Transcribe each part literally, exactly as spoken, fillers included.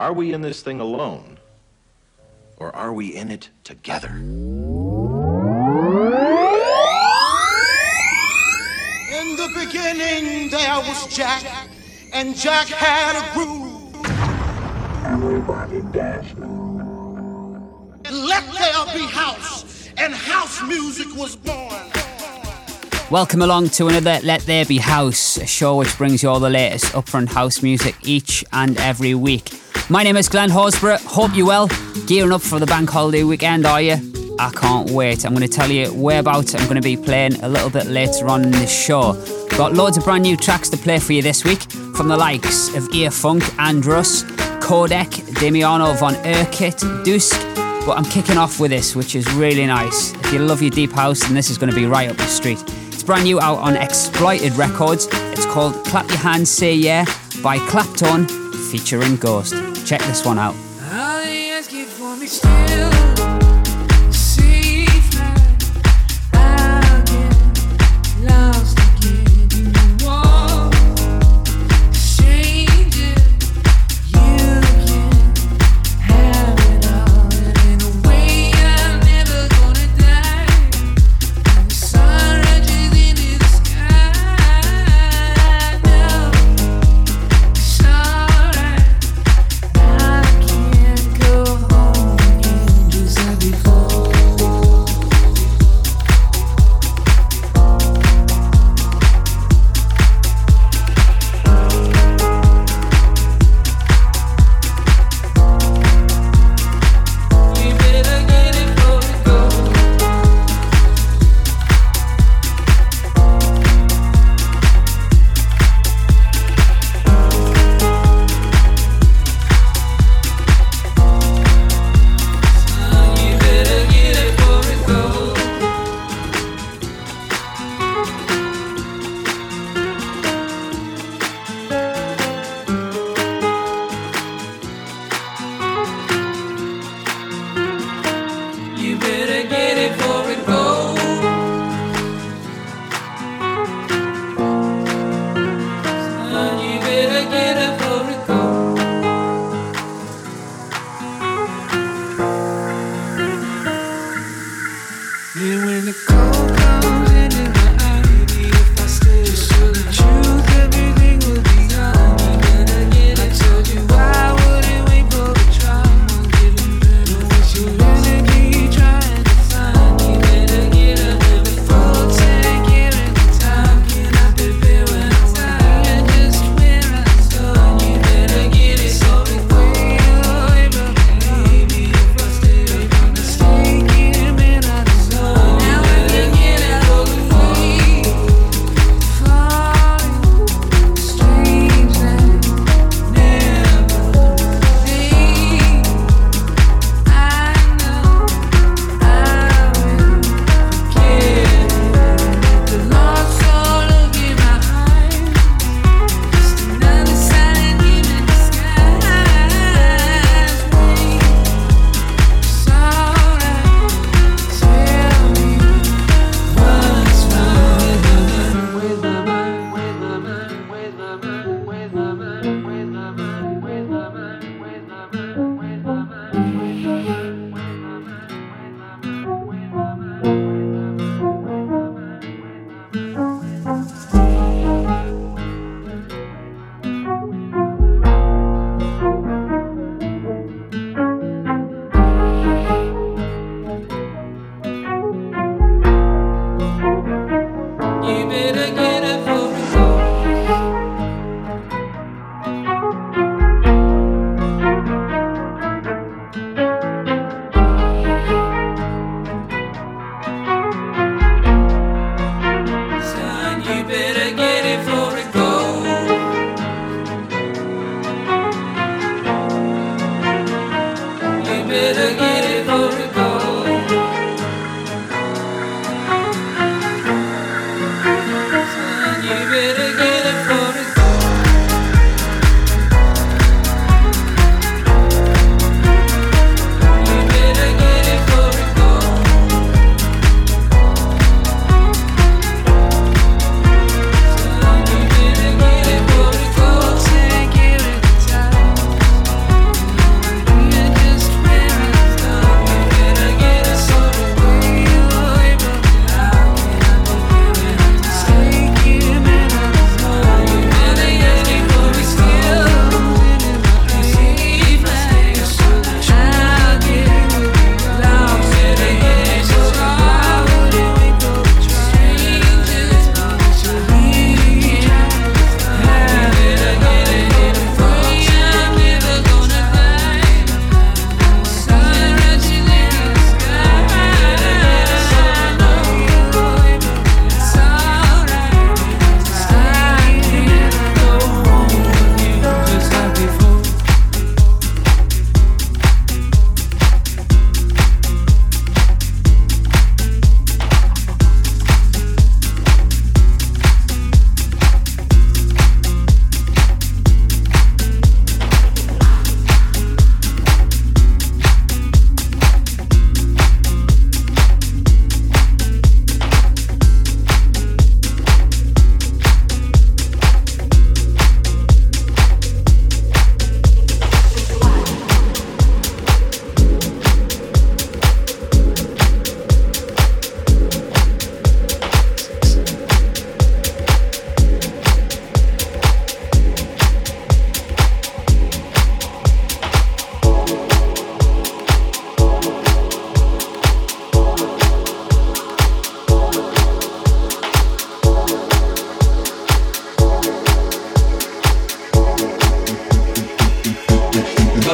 Are we in this thing alone? Or are we in it together? In the beginning there was Jack, and Jack had a groove. Everybody dance now. And let there be house, and house music was born. Welcome along to another Let There Be House, a show which brings you all the latest upfront house music each and every week. My name is Glenn Horsburgh, hope you're well. Gearing up for the bank holiday weekend, are you? I can't wait. I'm going to tell you whereabouts I'm going to be playing a little bit later on in this show. Got loads of brand new tracks to play for you this week, from the likes of Earfunk, Andrus, Kodek, Damiano Von Urquit, Dusk. But I'm kicking off with this, which is really nice. If you love your deep house, then this is going to be right up your street. It's brand new out on Exploited Records. It's called Clap Your Hands Say Yeah by Clapton featuring Ghost. Check this one out. Just like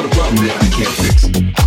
a problem that I can't fix.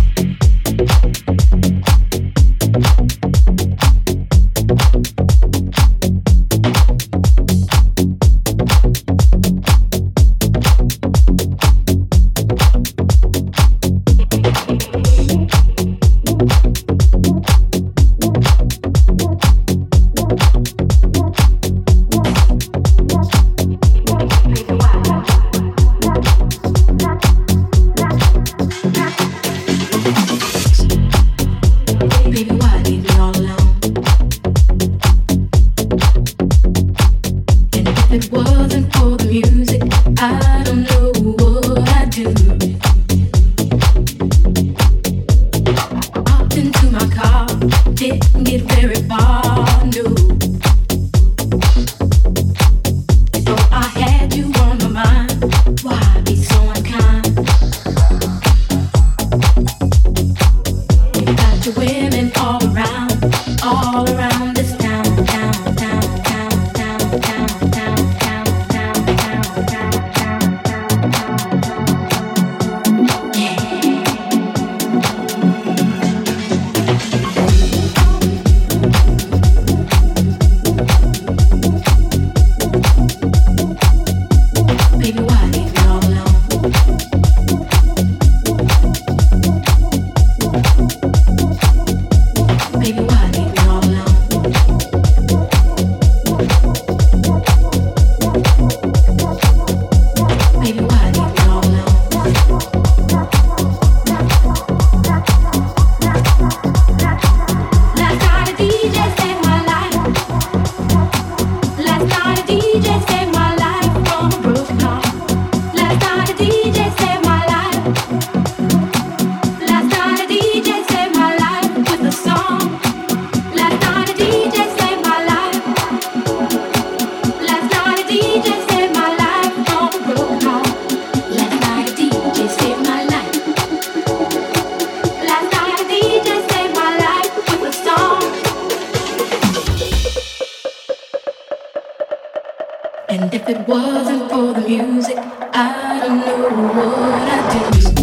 And if it wasn't for the music, I don't know what I'd do.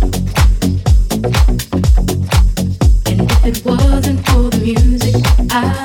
It wasn't for the music, I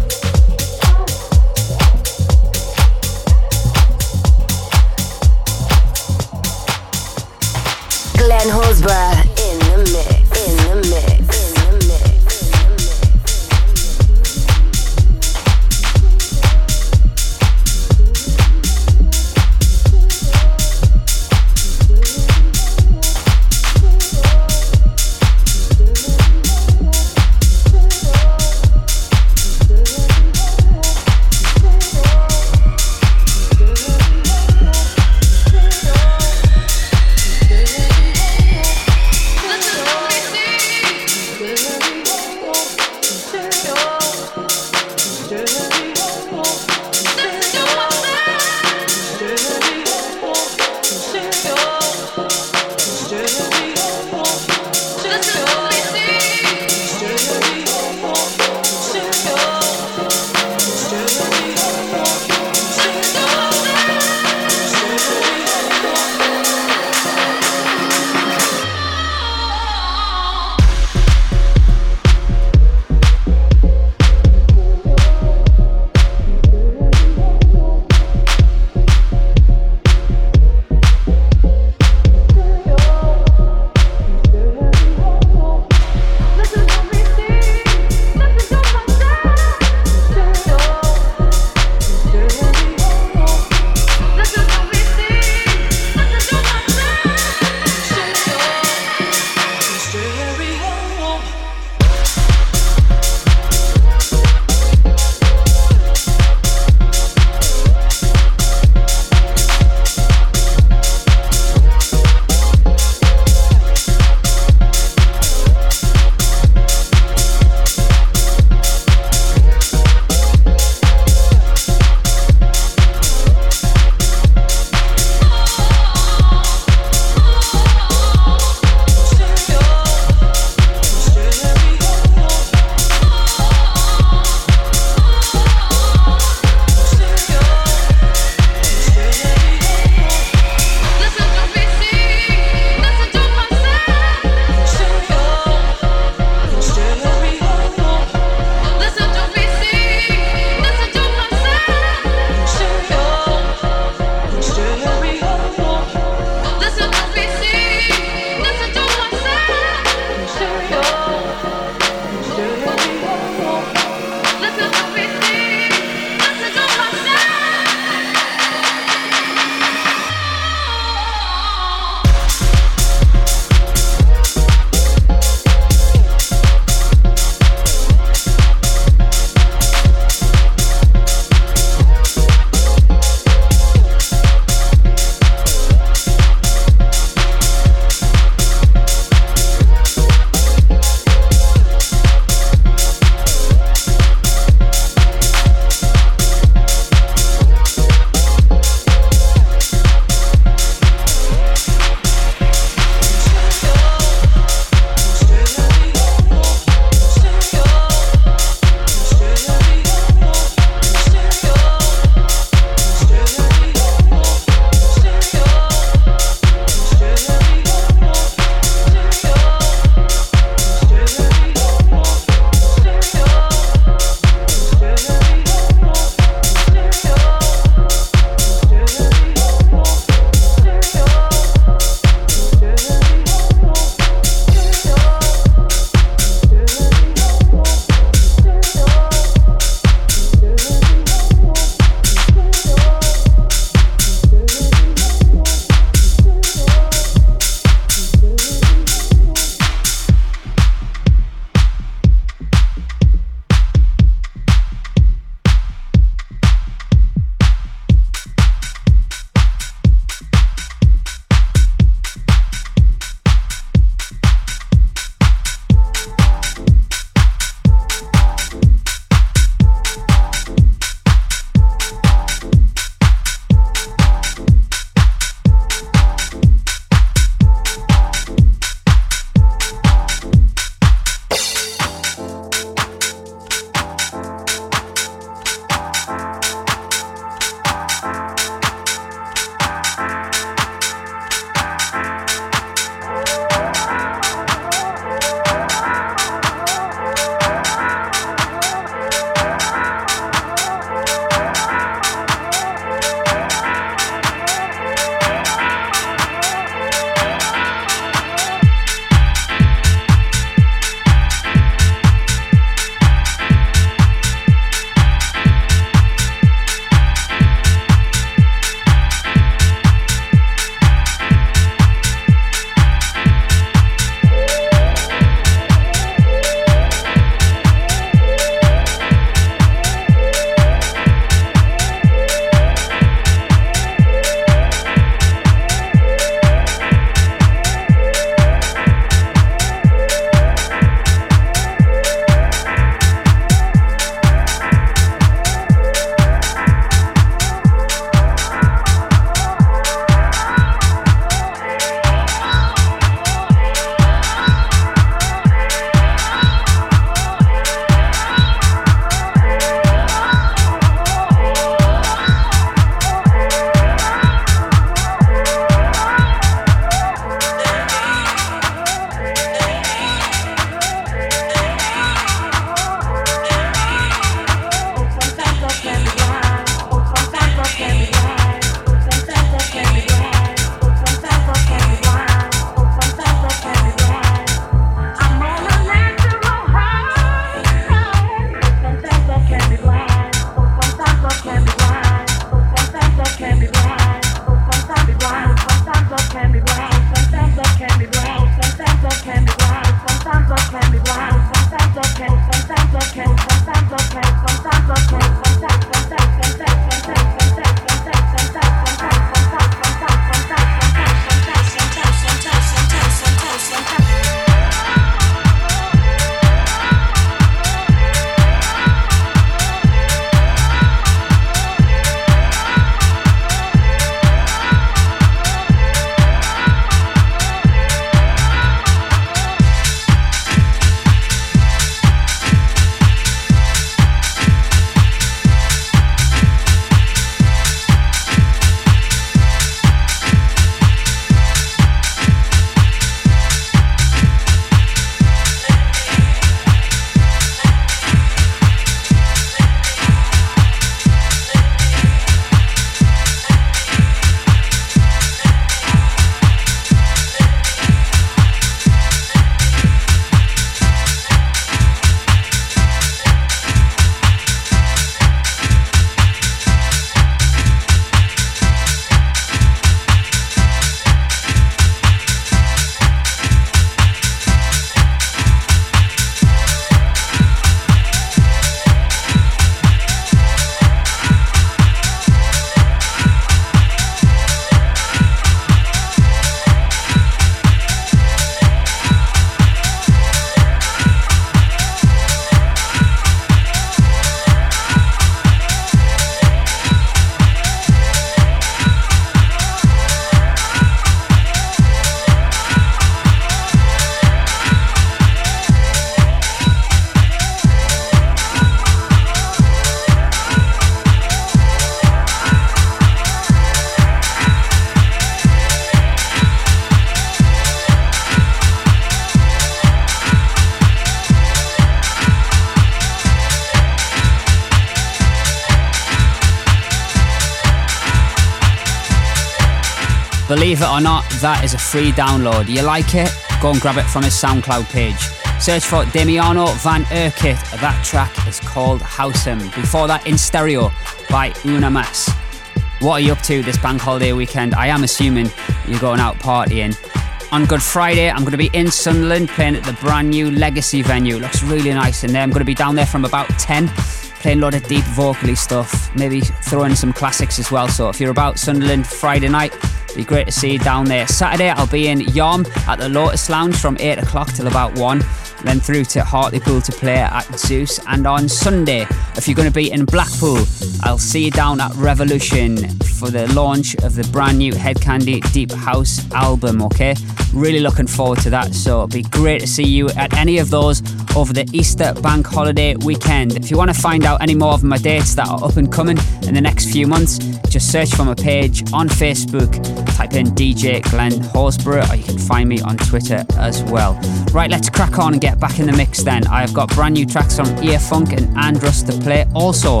Believe it or not, that is a free download. You like it? Go and grab it from his SoundCloud page. Search for Damiano Van Urquit. That track is called House Him. Before that, In Stereo by Una Mas. What are you up to this bank holiday weekend? I am assuming you're going out partying. On Good Friday, I'm going to be in Sunderland playing at the brand new Legacy venue. It looks really nice in there. I'm going to be down there from about ten, playing a lot of deep vocally stuff, maybe throw in some classics as well. So if you're about Sunderland Friday night, it'd be great to see you down there. Saturday, I'll be in Yarm at the Lotus Lounge from eight o'clock till about one. Then through to Hartlepool to play at Zeus. And on Sunday, if you're going to be in Blackpool, I'll see you down at Revolution for the launch of the brand new Head Candy Deep House album, okay? Really looking forward to that, so it'll be great to see you at any of those over the Easter bank holiday weekend. If you want to find out any more of my dates that are up and coming in the next few months, just search for my page on Facebook, type in D J Glenn Horsburgh, or you can find me on Twitter as well. Right, let's crack on and get back in the mix then. I've got brand new tracks from Earfunk and Andrus to play. Also,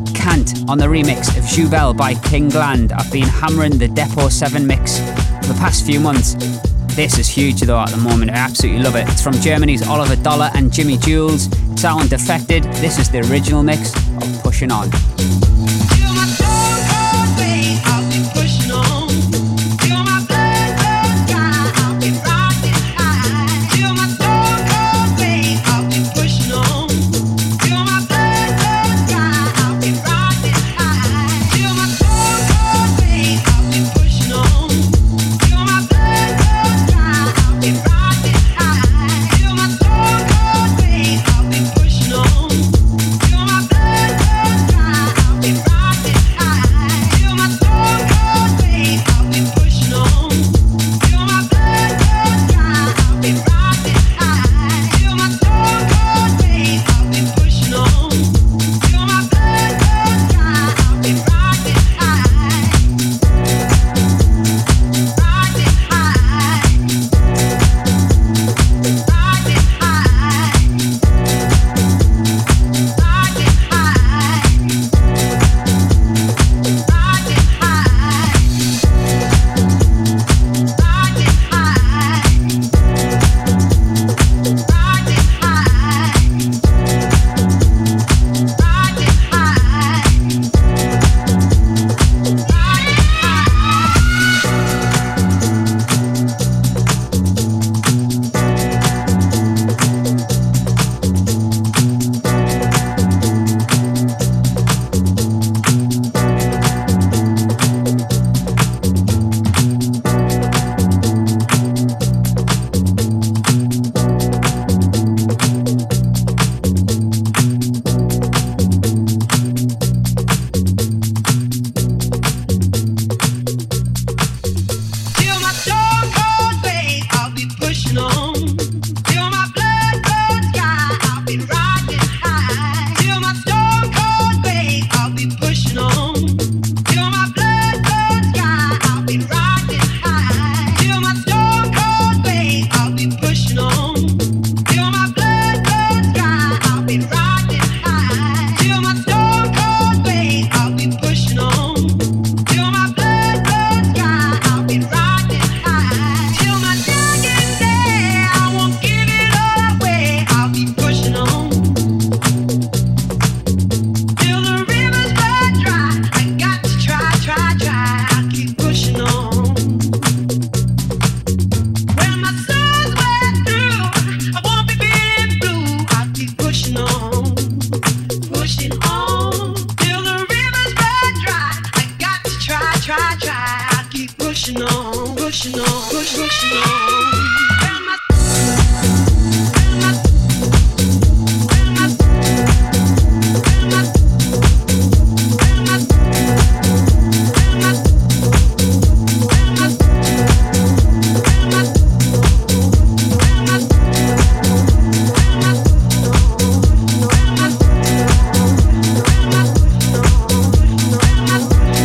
Kant on the remix of Jouvel by King Gland. I've been hammering the Depot seven mix for the past few months. This is huge though at the moment, I absolutely love it. It's from Germany's Oliver Dollar and Jimmy Jules. It's out on Defected. This is the original mix of Pushing On.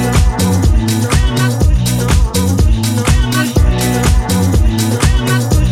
Push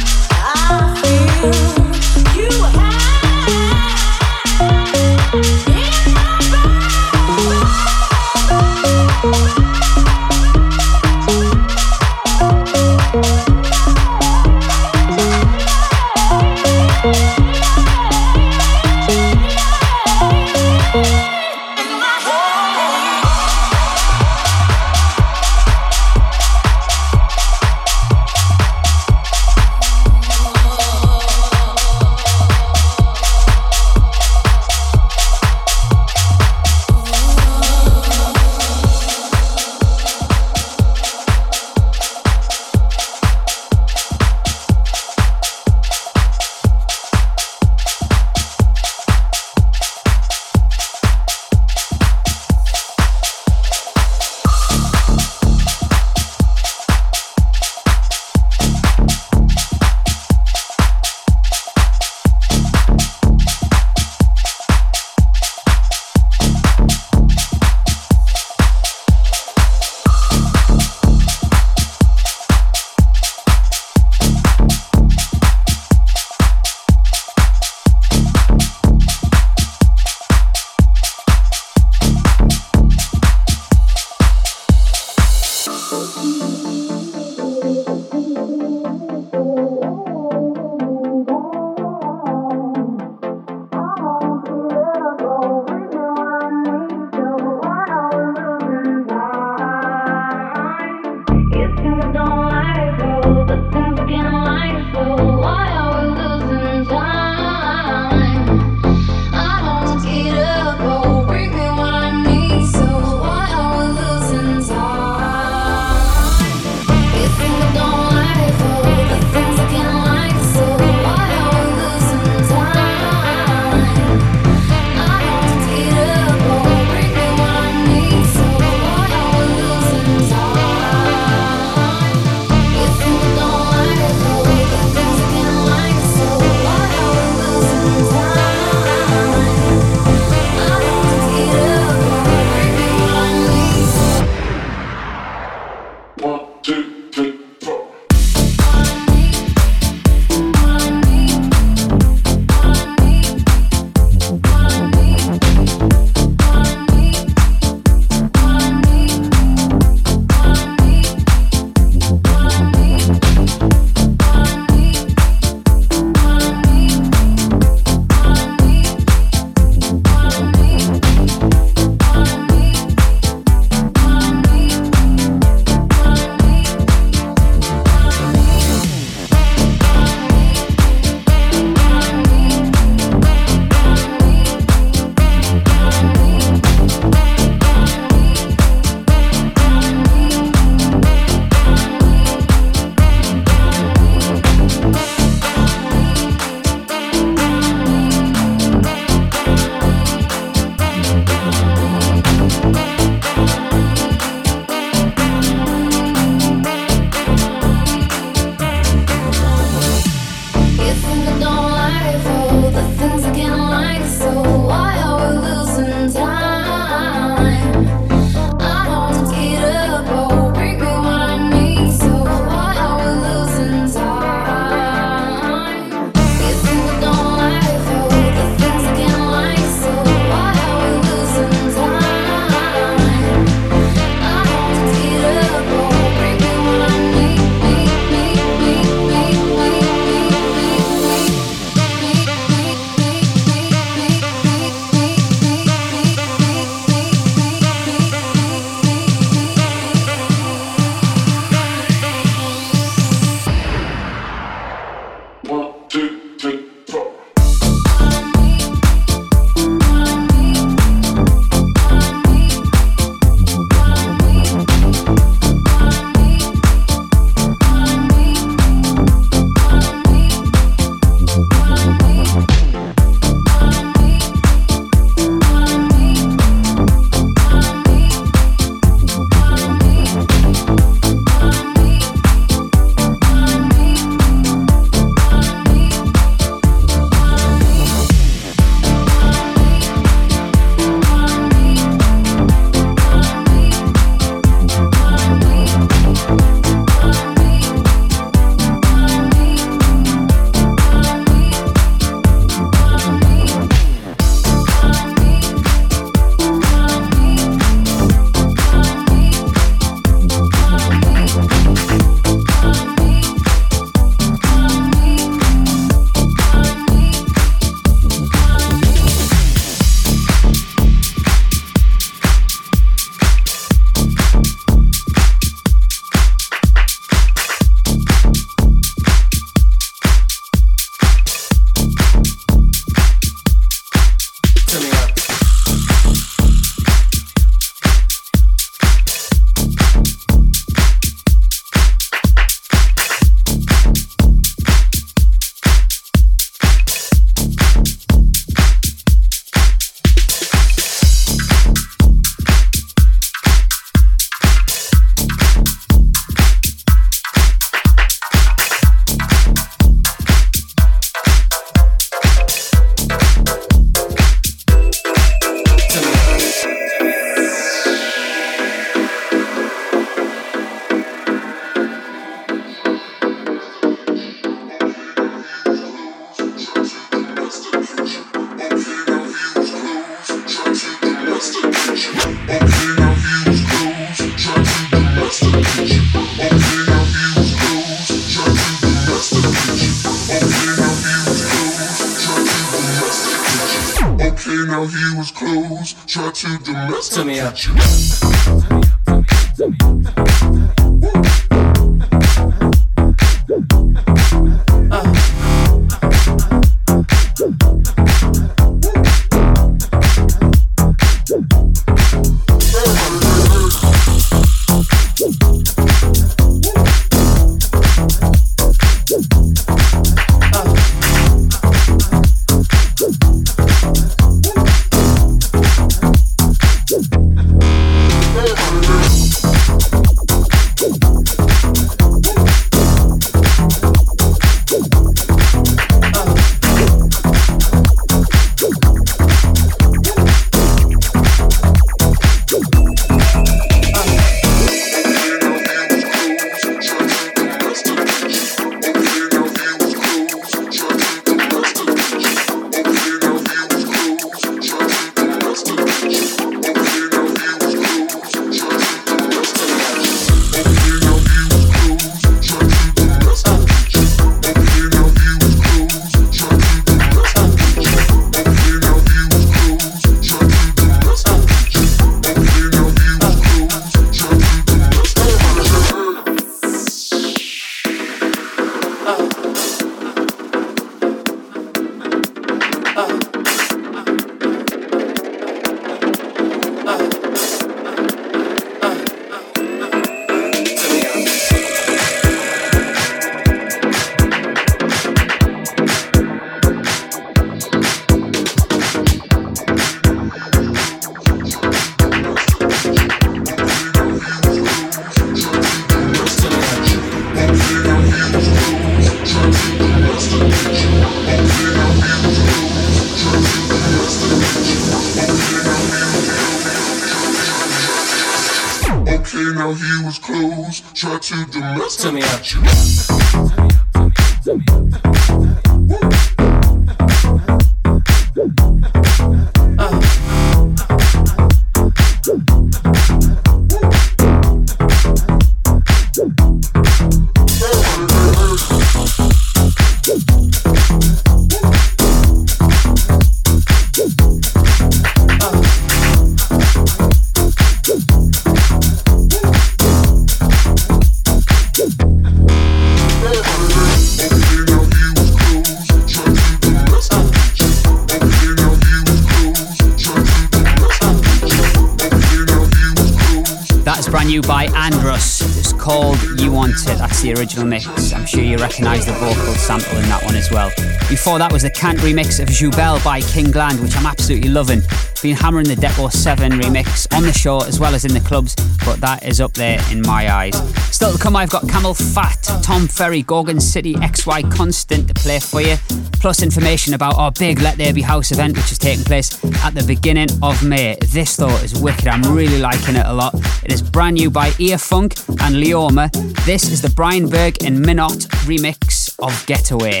By Andros. It's called You Want It. That's the original mix. I'm sure you recognise the vocal sample in that one as well. Before that was the Cant remix of Joubel by King Gland, which I'm absolutely loving. Been hammering the Depo seven remix on the show as well as in the clubs, but that is up there in my eyes. Still to come, I've got Camel Fat, Tom Ferry, Gorgon City, X Y Constant to play for you, plus information about our big Let There Be House event, which is taking place at the beginning of May. This though is wicked. I'm really liking it a lot. It is brand new by Earfunk and Leoma. This is the Brian Berg and Minot remix of Getaway.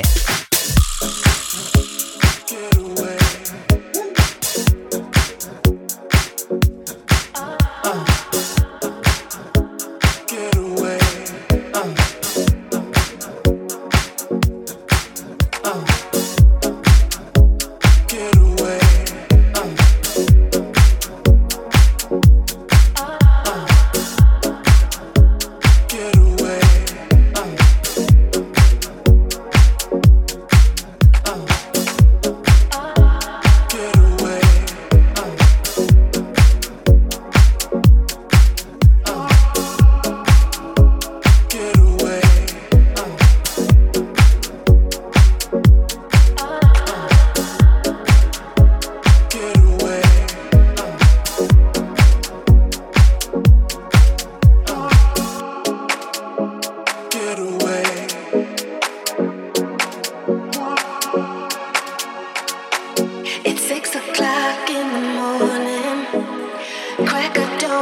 Get away.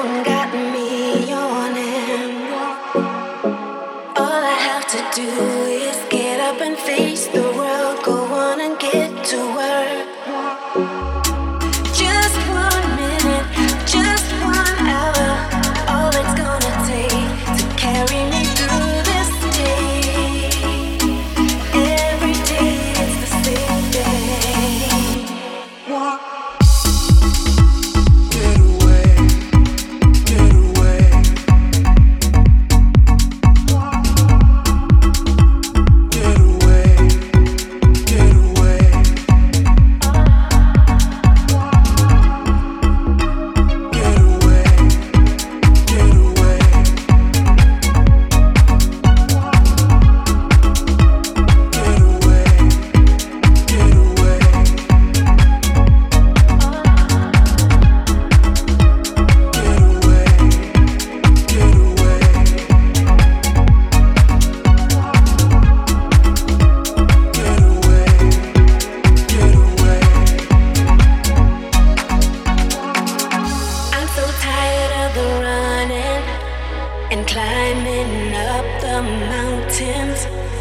done got me yawning. All I have to do is get up and face the world, go on and get to work. Just one minute, just one hour, all it's gonna take to carry me through this day. Every day it's the same thing. Get away, get away. Get away, get away. Get away, get away. Get away, get away. Get away, get away. Get away, get away. I'm so tired of the running and climbing up the mountains.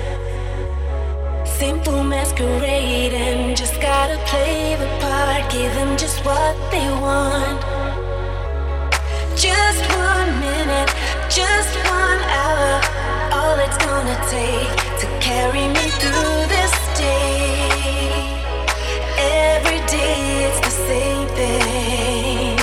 Simple masquerading, just gotta play the part, give them just what they want. Just one minute, just one hour, all it's gonna take to carry me through this day. Every day it's the same thing.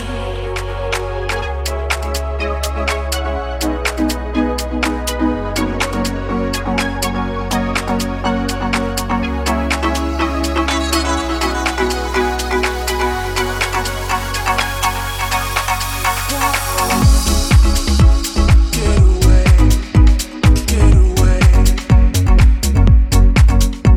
Get away, get away.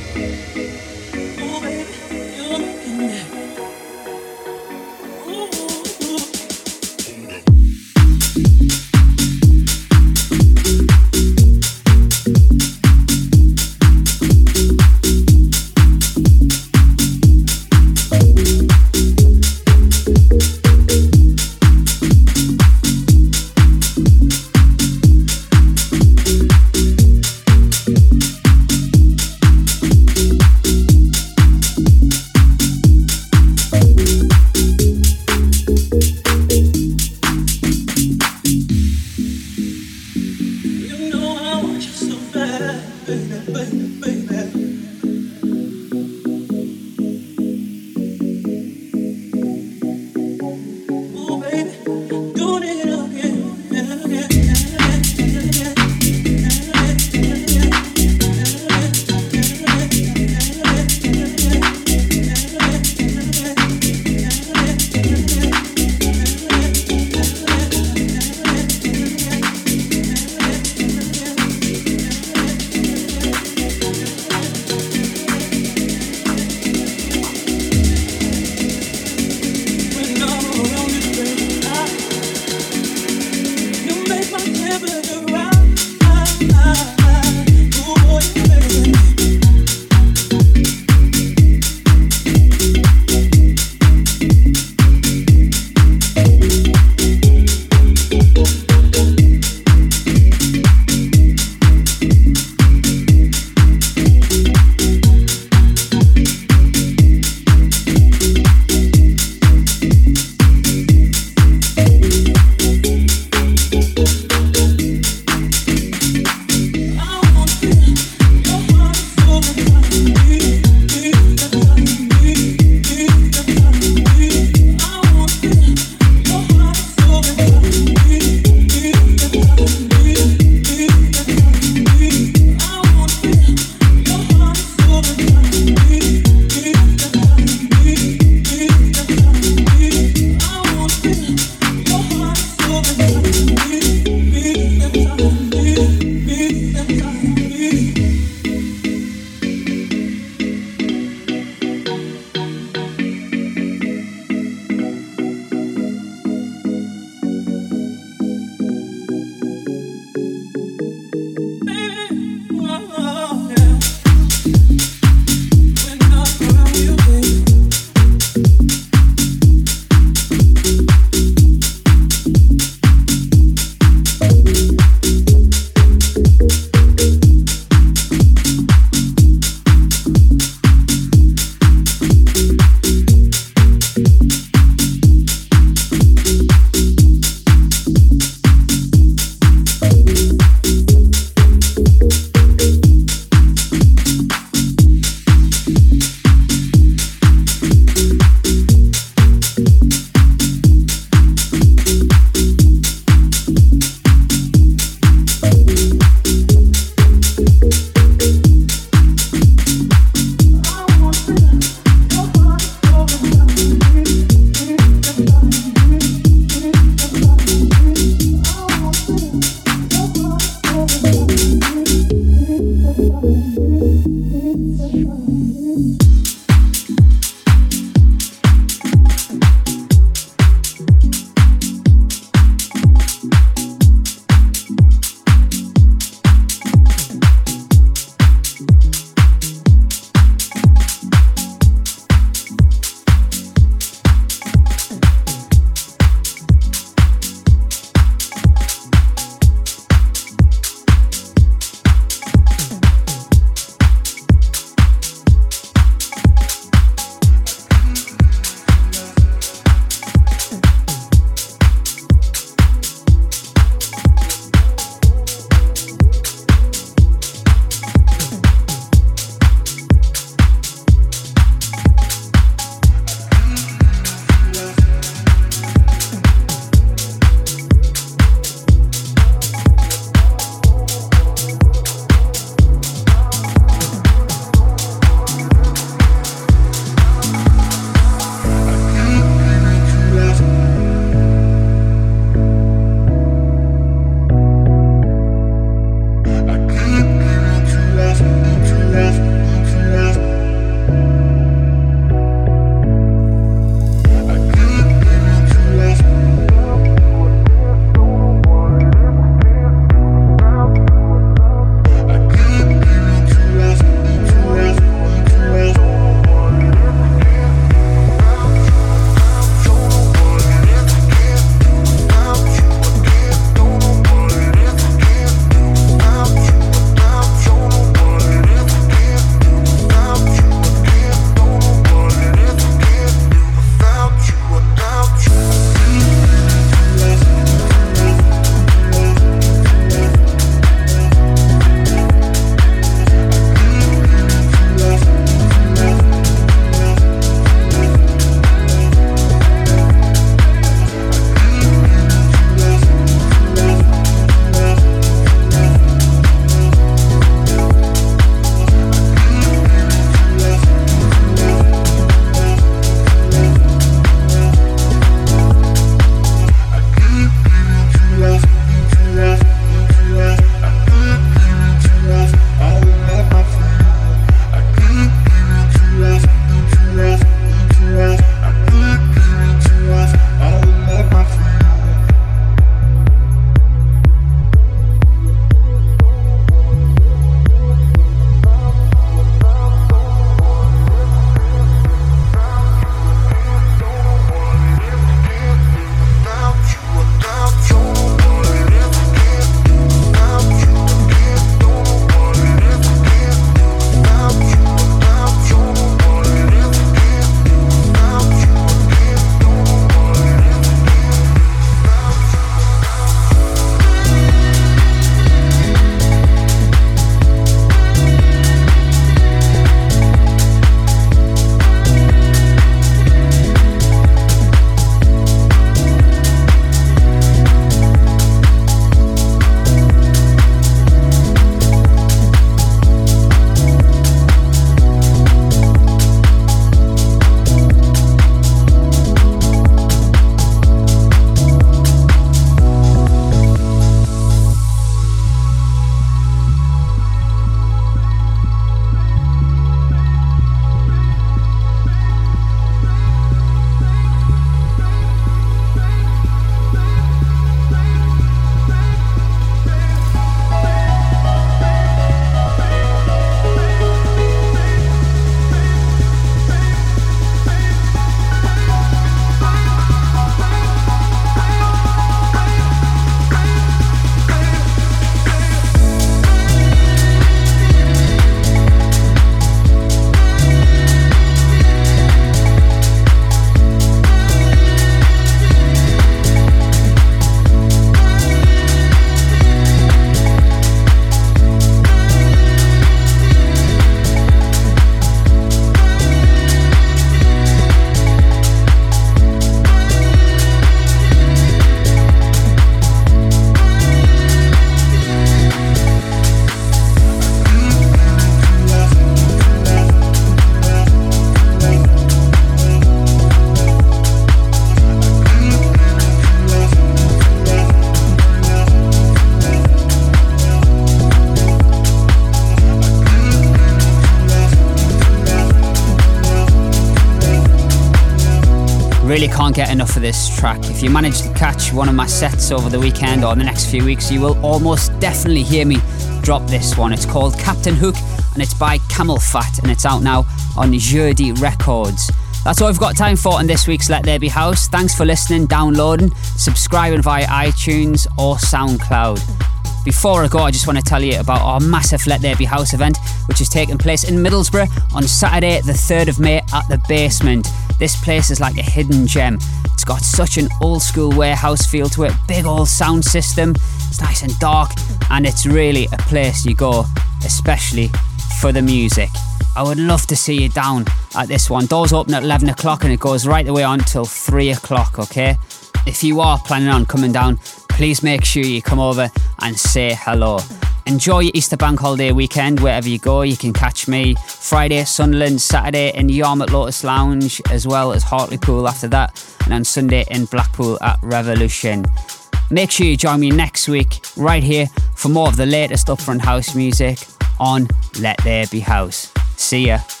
Really can't get enough of this track. If you manage to catch one of my sets over the weekend or the next few weeks, you will almost definitely hear me drop this one. It's called Captain Hook and it's by Camel Fat and it's out now on Jeudi Records. That's all I've got time for on this week's Let There Be House. Thanks for listening, downloading, subscribing via iTunes or SoundCloud. Before I go, I just want to tell you about our massive Let There Be House event, which is taking place in Middlesbrough on Saturday the third of May at the Basement. This place is like a hidden gem. It's got such an old school warehouse feel to it, big old sound system, it's nice and dark, and it's really a place you go, especially for the music. I would love to see you down at this one. Doors open at eleven o'clock and it goes right the way on till three o'clock, okay? If you are planning on coming down, please make sure you come over and say hello. Enjoy your Easter Bank Holiday weekend wherever you go. You can catch me Friday, Sunderland, Saturday in Yarmouth Lotus Lounge, as well as Hartlepool after that, and on Sunday in Blackpool at Revolution. Make sure you join me next week right here for more of the latest upfront house music on Let There Be House. See ya.